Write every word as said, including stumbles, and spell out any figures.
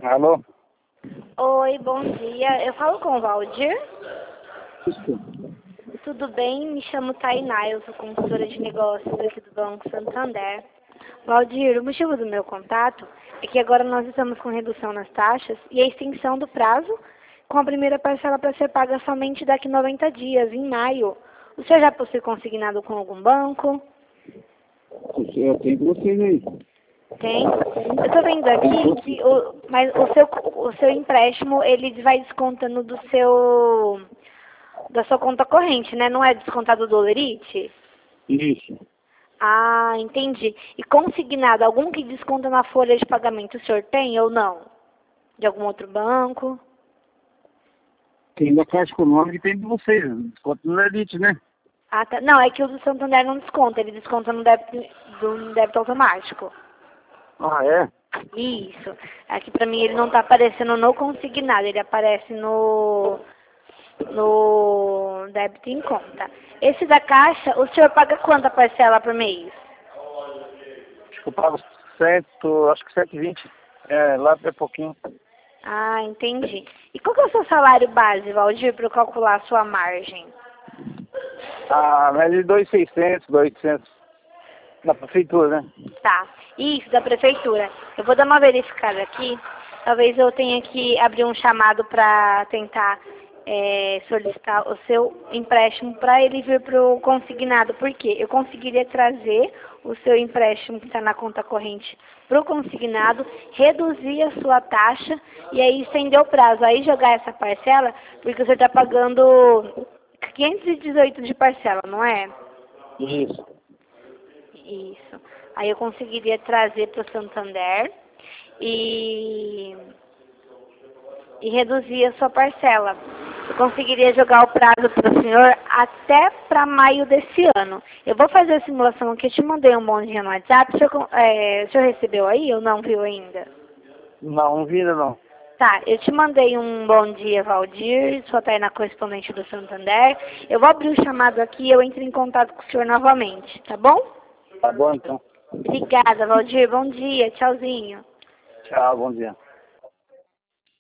Alô? Oi, bom dia. Eu falo com o Valdir? Isso. Tudo bem? Me chamo Tainá, eu sou consultora de negócios aqui do Banco Santander. Valdir, o motivo do meu contato é que agora nós estamos com redução nas taxas e a extensão do prazo com a primeira parcela para ser paga somente daqui a noventa dias, em maio. O senhor já possui consignado com algum banco? Eu tenho com vocês aí. Tem. Eu estou vendo aqui que o, mas o seu, o seu empréstimo, ele vai descontando do seu, da sua conta corrente, né? Não é descontado do Lerite? Isso. Ah, entendi. E consignado, algum que desconta na folha de pagamento, o senhor tem ou não? De algum outro banco? Tem da Caixa Econômica e tem de vocês. Desconto no Elite, né? Ah, tá. Não, é que o do Santander não desconta, ele desconta no débito, do débito automático. Ah, é? Isso. Aqui pra mim ele não tá aparecendo no consignado, ele aparece no no débito em conta. Esse da Caixa, o senhor paga quanta parcela por mês? Acho que eu pago cento, acho que cento e vinte. É, lá é pouquinho. Ah, entendi. E qual que é o seu salário base, Valdir, para eu calcular a sua margem? Ah, mas de dois mil e seiscentos, dois mil e oitocentos. Na prefeitura, né? Tá. Isso, da prefeitura. Eu vou dar uma verificada aqui. Talvez eu tenha que abrir um chamado para tentar é, solicitar o seu empréstimo para ele vir para o consignado. Por quê? Eu conseguiria trazer o seu empréstimo que está na conta corrente para o consignado, reduzir a sua taxa e aí estender o prazo. Aí jogar essa parcela, porque você está pagando quinhentos e dezoito de parcela, não é? Isso. Isso. Aí eu conseguiria trazer para o Santander e, e reduzir a sua parcela. Eu conseguiria jogar o prazo para o senhor até para maio desse ano. Eu vou fazer a simulação aqui, eu te mandei um bom dia no WhatsApp. O senhor, é, o senhor recebeu aí ou não viu ainda? Não, não vira não. Tá, eu te mandei um bom dia, Valdir, sua Tainá correspondente do Santander. Eu vou abrir o chamado aqui e eu entro em contato com o senhor novamente, tá bom? Tá bom então. Obrigada, Valdir. Bom dia. Tchauzinho. Tchau, bom dia.